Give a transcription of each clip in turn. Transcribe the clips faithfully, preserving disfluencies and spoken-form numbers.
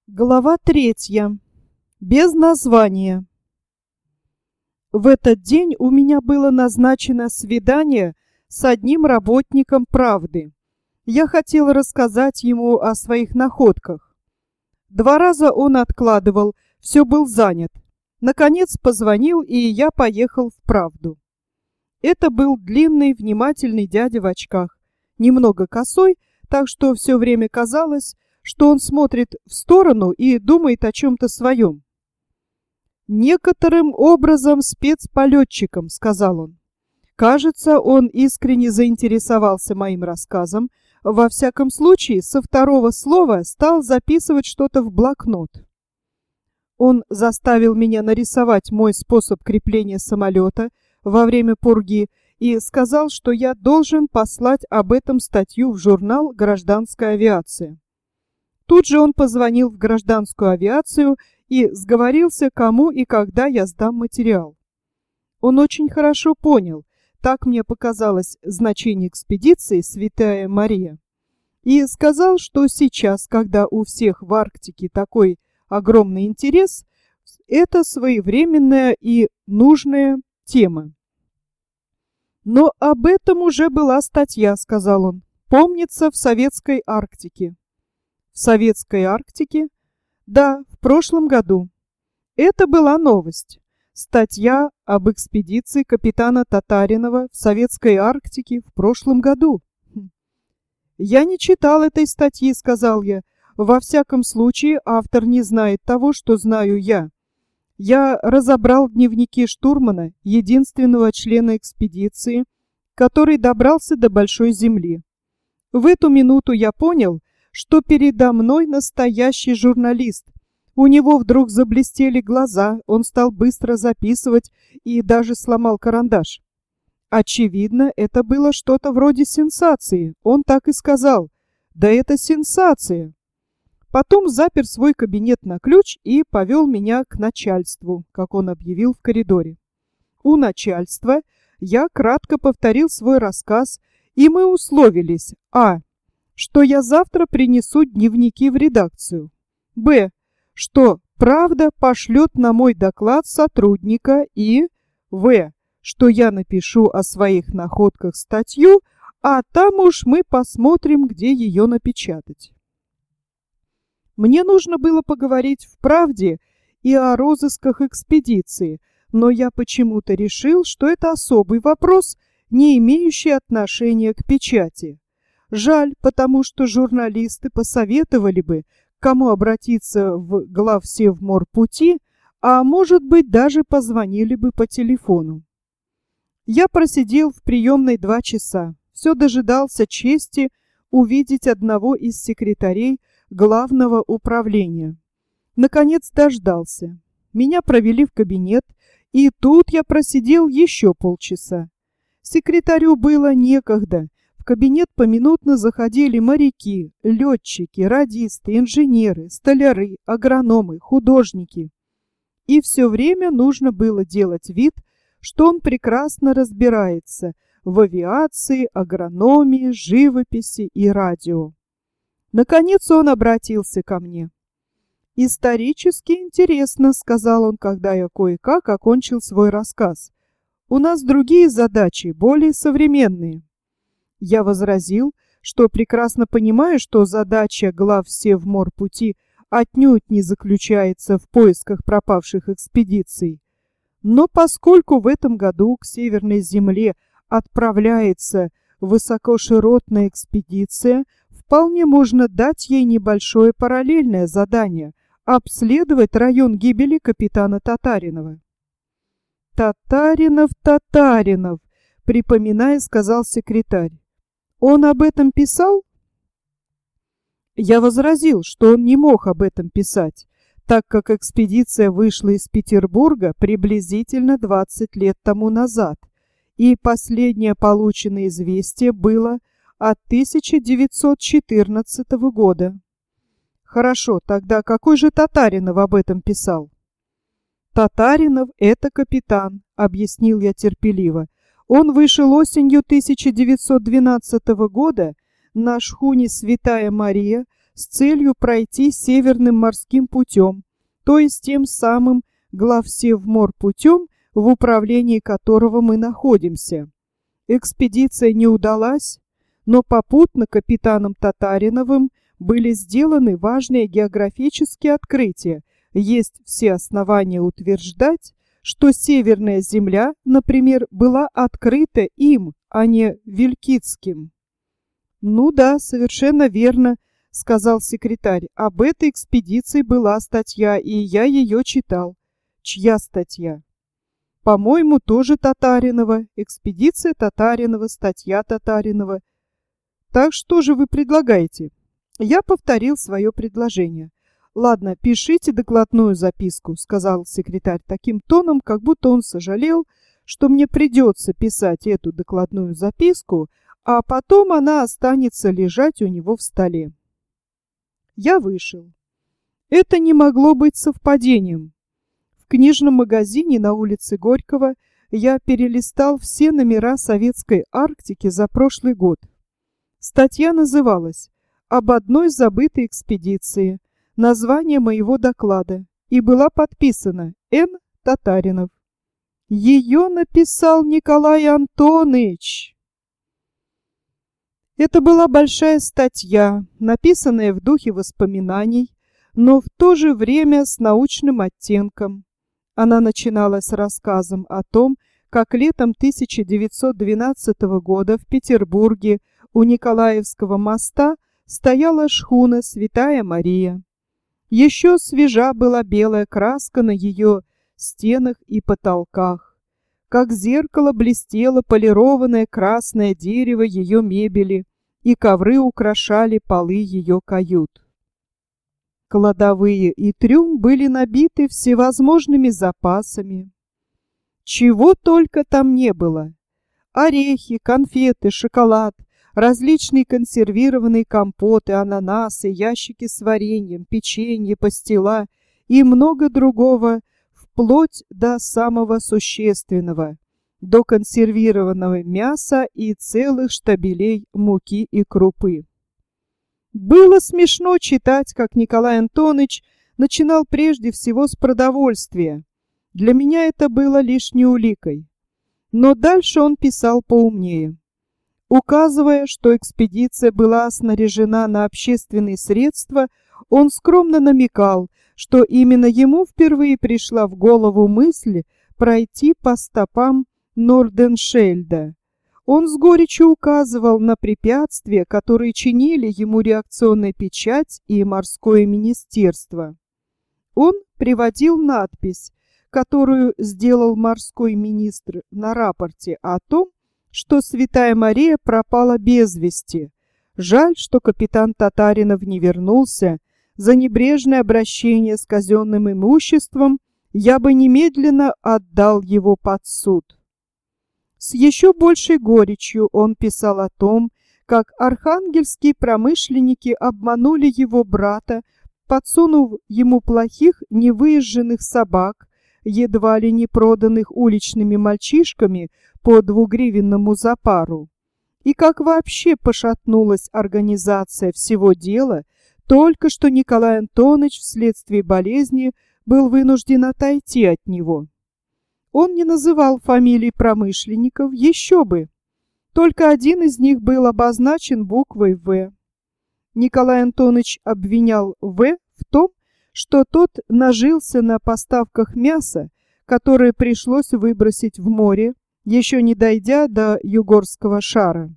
Глава третья. Без названия. В этот день у меня было назначено свидание с одним работником «Правды». Я хотел рассказать ему о своих находках. Два раза он откладывал, все был занят. Наконец позвонил, и я поехал в «Правду». Это был длинный, внимательный дядя в очках, немного косой, так что все время казалось, что он смотрит в сторону и думает о чем-то своем. «Некоторым образом спецполетчиком», — сказал он. Кажется, он искренне заинтересовался моим рассказом. Во всяком случае, со второго слова стал записывать что-то в блокнот. Он заставил меня нарисовать мой способ крепления самолета во время пурги и сказал, что я должен послать об этом статью в журнал «Гражданская авиация». Тут же он позвонил в гражданскую авиацию и сговорился, кому и когда я сдам материал. Он очень хорошо понял, так мне показалось, значение экспедиции «Святая Мария», и сказал, что сейчас, когда у всех в Арктике такой огромный интерес, это своевременная и нужная тема. «Но об этом уже была статья», — сказал он, — «помнится, в Советской Арктике». В Советской Арктике? Да, в прошлом году. Это была новость. Статья об экспедиции капитана Татаринова в Советской Арктике в прошлом году. «Я не читал этой статьи», — сказал я. «Во всяком случае, автор не знает того, что знаю я. Я разобрал дневники штурмана, единственного члена экспедиции, который добрался до Большой Земли. В эту минуту я понял, что передо мной настоящий журналист. У него вдруг заблестели глаза, он стал быстро записывать и даже сломал карандаш. Очевидно, это было что-то вроде сенсации. Он так и сказал: «Да это сенсация!» Потом запер свой кабинет на ключ и повел меня к начальству, как он объявил в коридоре. У начальства я кратко повторил свой рассказ, и мы условились: а. что я завтра принесу дневники в редакцию, б. что «Правда» пошлет на мой доклад сотрудника, и в. что я напишу о своих находках статью, а там уж мы посмотрим, где ее напечатать. Мне нужно было поговорить в «Правде» и о розысках экспедиции, но я почему-то решил, что это особый вопрос, не имеющий отношения к печати. Жаль, потому что журналисты посоветовали бы, к кому обратиться в главсевморпути, а может быть, даже позвонили бы по телефону. Я просидел в приемной два часа, все дожидался чести увидеть одного из секретарей главного управления. Наконец дождался. Меня провели в кабинет, и тут я просидел еще полчаса. Секретарю было некогда. В кабинет поминутно заходили моряки, летчики, радисты, инженеры, столяры, агрономы, художники. И все время нужно было делать вид, что он прекрасно разбирается в авиации, агрономии, живописи и радио. Наконец он обратился ко мне. «Исторически интересно», — сказал он, когда я кое-как окончил свой рассказ. «У нас другие задачи, более современные». Я возразил, что прекрасно понимаю, что задача главсевморпути отнюдь не заключается в поисках пропавших экспедиций. Но поскольку в этом году к Северной Земле отправляется высокоширотная экспедиция, вполне можно дать ей небольшое параллельное задание — обследовать район гибели капитана Татаринова. «Татаринов, Татаринов», — припоминая, сказал секретарь. «Он об этом писал?» Я возразил, что он не мог об этом писать, так как экспедиция вышла из Петербурга приблизительно двадцать лет тому назад, и последнее полученное известие было от тысяча девятьсот четырнадцатого года. «Хорошо, тогда какой же Татаринов об этом писал?» «Татаринов — это капитан», — объяснил я терпеливо. «Он вышел осенью тысяча девятьсот двенадцатого года на шхуне «Святая Мария» с целью пройти Северным морским путем, то есть тем самым главсевморпутем, в управлении которого мы находимся. Экспедиция не удалась, но попутно капитаном Татариновым были сделаны важные географические открытия. Есть все основания утверждать, что Северная земля, например, была открыта им, а не Вилькицким. «Ну да, совершенно верно», — сказал секретарь. «Об этой экспедиции была статья, и я ее читал». «Чья статья?» «По-моему, тоже Татаринова. Экспедиция Татаринова, статья Татаринова. Так что же вы предлагаете?» Я повторил свое предложение. «Ладно, пишите докладную записку», — сказал секретарь таким тоном, как будто он сожалел, что мне придется писать эту докладную записку, а потом она останется лежать у него в столе. Я вышел. Это не могло быть совпадением. В книжном магазине на улице Горького я перелистал все номера Советской Арктики за прошлый год. Статья называлась «Об одной забытой экспедиции», название моего доклада, и была подписана Н. Татаринов. Ее написал Николай Антонович. Это была большая статья, написанная в духе воспоминаний, но в то же время с научным оттенком. Она начиналась рассказом о том, как летом тысяча девятьсот двенадцатого года в Петербурге у Николаевского моста стояла шхуна «Святая Мария». Еще свежа была белая краска на ее стенах и потолках. Как зеркало блестело полированное красное дерево ее мебели, и ковры украшали полы ее кают. Кладовые и трюм были набиты всевозможными запасами. Чего только там не было. Орехи, конфеты, шоколад, различные консервированные компоты, ананасы, ящики с вареньем, печенье, пастила и много другого, вплоть до самого существенного, до консервированного мяса и целых штабелей муки и крупы. Было смешно читать, как Николай Антонович начинал прежде всего с продовольствия. Для меня это было лишней уликой. Но дальше он писал поумнее. Указывая, что экспедиция была снаряжена на общественные средства, он скромно намекал, что именно ему впервые пришла в голову мысль пройти по стопам Норденшельда. Он с горечью указывал на препятствия, которые чинили ему реакционная печать и морское министерство. Он приводил надпись, которую сделал морской министр на рапорте о том, что Святая Мария пропала без вести. Жаль, что капитан Татаринов не вернулся. За небрежное обращение с казенным имуществом я бы немедленно отдал его под суд. С еще большей горечью он писал о том, как архангельские промышленники обманули его брата, подсунув ему плохих невыезженных собак, едва ли не проданных уличными мальчишками по двугривенному за пару. И как вообще пошатнулась организация всего дела, только что Николай Антонович вследствие болезни был вынужден отойти от него. Он не называл фамилий промышленников, еще бы. Только один из них был обозначен буквой «В». Николай Антонович обвинял «В» в том, что тот нажился на поставках мяса, которое пришлось выбросить в море, еще не дойдя до Югорского шара.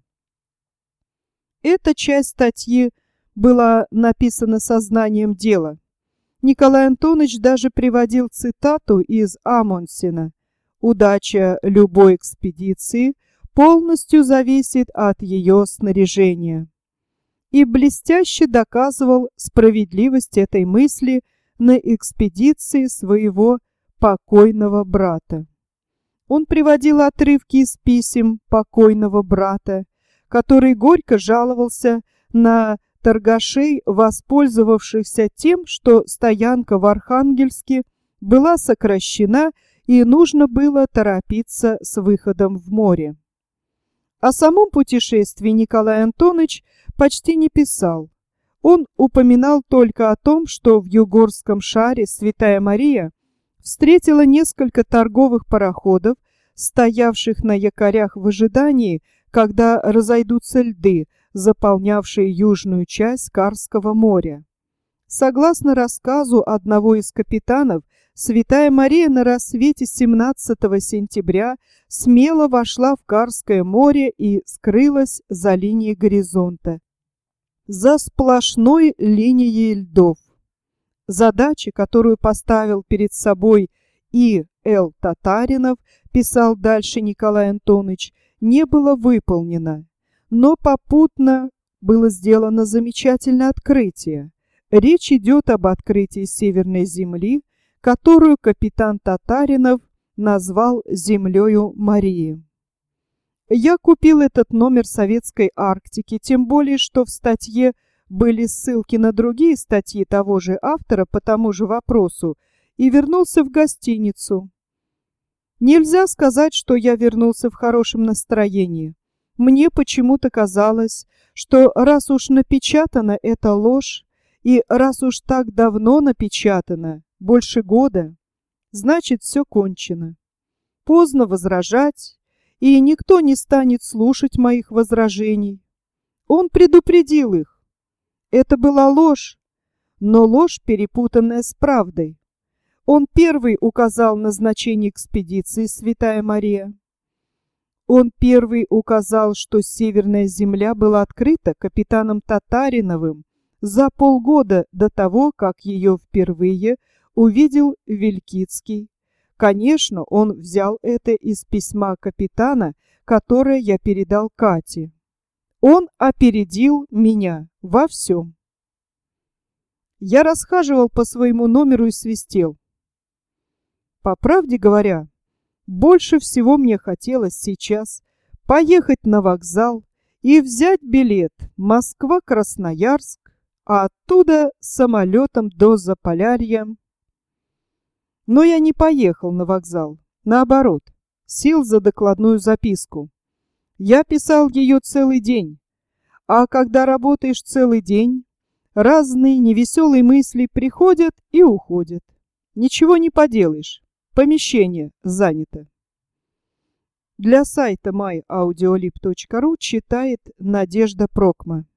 Эта часть статьи была написана сознанием дела. Николай Антонович даже приводил цитату из Амундсена: «Удача любой экспедиции полностью зависит от ее снаряжения», и блестяще доказывал справедливость этой мысли на экспедиции своего покойного брата. Он приводил отрывки из писем покойного брата, который горько жаловался на торгашей, воспользовавшихся тем, что стоянка в Архангельске была сокращена и нужно было торопиться с выходом в море. О самом путешествии Николай Антонович почти не писал. Он упоминал только о том, что в Югорском шаре Святая Мария встретила несколько торговых пароходов, стоявших на якорях в ожидании, когда разойдутся льды, заполнявшие южную часть Карского моря. Согласно рассказу одного из капитанов, Святая Мария на рассвете семнадцатого сентября смело вошла в Карское море и скрылась за линией горизонта, за сплошной линией льдов. Задача, которую поставил перед собой И. Л. Татаринов, писал дальше Николай Антонович, не была выполнена, но попутно было сделано замечательное открытие. Речь идет об открытии Северной Земли, которую капитан Татаринов назвал землею Марии. Я купил этот номер Советской Арктики, тем более, что в статье были ссылки на другие статьи того же автора по тому же вопросу, и вернулся в гостиницу. Нельзя сказать, что я вернулся в хорошем настроении. Мне почему-то казалось, что раз уж напечатана эта ложь, и раз уж так давно напечатано, больше года, значит, все кончено. Поздно возражать, и никто не станет слушать моих возражений. Он предупредил их. Это была ложь, но ложь, перепутанная с правдой. Он первый указал назначение экспедиции Святая Мария. Он первый указал, что Северная Земля была открыта капитаном Татариновым за полгода до того, как ее впервые увидел Вилькицкий. Конечно, он взял это из письма капитана, которое я передал Кате. Он опередил меня во всем. Я расхаживал по своему номеру и свистел. По правде говоря, больше всего мне хотелось сейчас поехать на вокзал и взять билет Москва-Красноярск, а оттуда самолетом до Заполярья. Но я не поехал на вокзал, наоборот, сел за докладную записку. Я писал ее целый день, а когда работаешь целый день, разные невеселые мысли приходят и уходят. Ничего не поделаешь, помещение занято. Для сайта май аудиолиб точка ру читает Надежда Прокма.